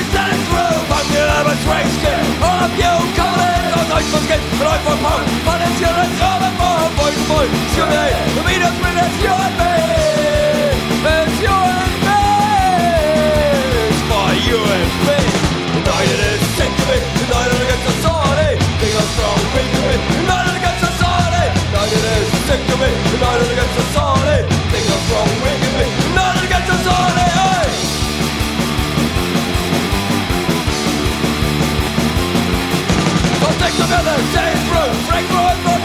standing through. I'm the urban trace kid. All of you coming on nice for skin. And I for power. Fun and children, all of more. Boy to boy. Discriminate. The meanest with it's you and me. It's you and me. It's for you and me. United is sick of it. United against society. Think I'm strong, weak of it. United against society. United is sick of it. United against society. Think I'm strong, weak of it. United against society. Hey! I'll take some other days through. Frank Roy,